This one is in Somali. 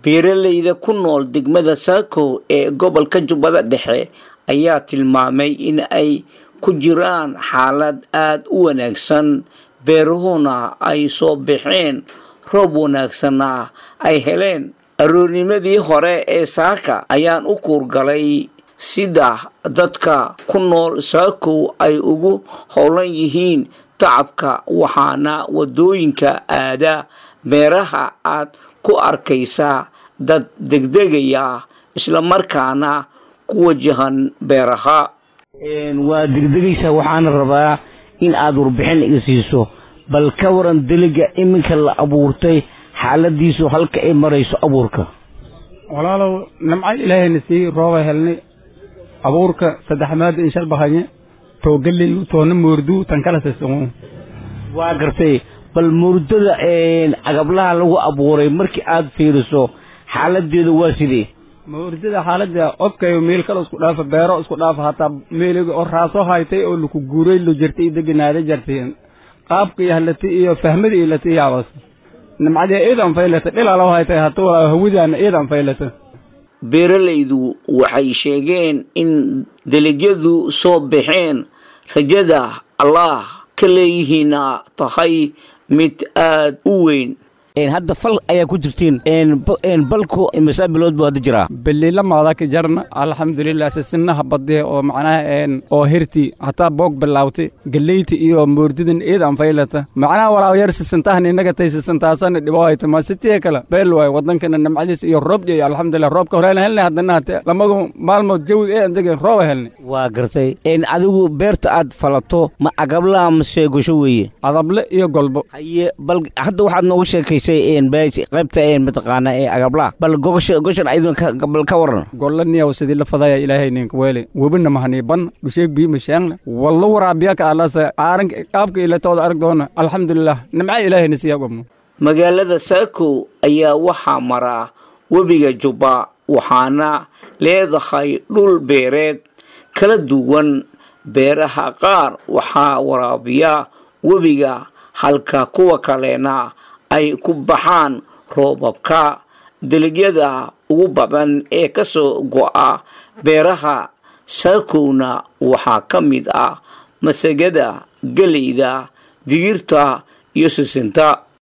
beeralayda ku nool degmada Saako ee gobolka Jubbada Dhexe ayaa tilmaamay in ay ku jiraan xaalad aad u wanaagsan beeruhuna ay soo bixeen roob wanaagsan ay heleen aroornimadii hore ee saaka ayaan u kuurgalay sida dadka ku nool Saako ay ugu howlan yihiin tacabka waxaana wadooyinka aada beeraha aad ku arkaysa dad degdegaya isla markaana ku wajahan beeraha waa degdegaysa waxaan rabaa in aad warbixin iga siiso bal ka waran dalaga iminka la abuurtay xaaladiisu halka ay marayso abuurka walaalow nimca ilaahayna sii rooba helnay abuurka saddexmaad in shal bahanye toogalay toona moordu tan kala soo waa gartay bal moordada agablaha lagu abuuray markii aad fiiriso xaaladeedu waa sidee moordada xaalada qofkayo meel kale isku dhaafa beero isku dhaafa hata meeliga oo raaso haytay oo lagu guuray lo jirtay deganaada jirtay qaabka yahlati iyo fahmada ilati yaabas nimcada eedan faylata dhilalo haytay hata hawidana eedan faylata beeralaydu waxay sheegeen in dalagyadu soo bixeen rajada Allah ka leeyihiina tahay mid aad u weyn hadda fal ayaa ku jirtiin balku imisa bilood buu hadda jiraa bilila maada ka jarna alxamdulillah sisinaha badee oo macnaha oo hirti hataa boog bilaawtay galeyti iyo moordidan eedan faylata macnaha walaa yar sisintahan inaga taysintaasan dhibaato ma sitii kala beel way wadankana nimcadiis iyo roob iyo alxamdulillah roobka horeyna helnay hadana lamagu maalmood jawi ee degan roob helnay waa gartay adigu beerta aad falato ma agabla ma sheegasho weeye adable iyo golbo haye bal hadda waxaad nooga sheekay qaybta mataqaana ee agabla bal goshan aydan qabal ka waran golaniya sidii la fadaya ilaahay ninka weele wabina mahaniban dushay bi mashaan wallo waraabiya ka alasa aaran qaabka ila tooda arag doona alxamdulillah nimca ilaahay nasiya qabno magaalada Saako ayaa waxa mara wabiga Juba waxaana leedahay dhul beereed kala duwan beeraha qaar waxa waraabiya wabiga halka kuwa kalena ay ku baxaan roobabka dalagyada ugu badan ee ka soo go'a beeraha Saakowna waxaa ka mid masagada galeyda digirta iyo sisinta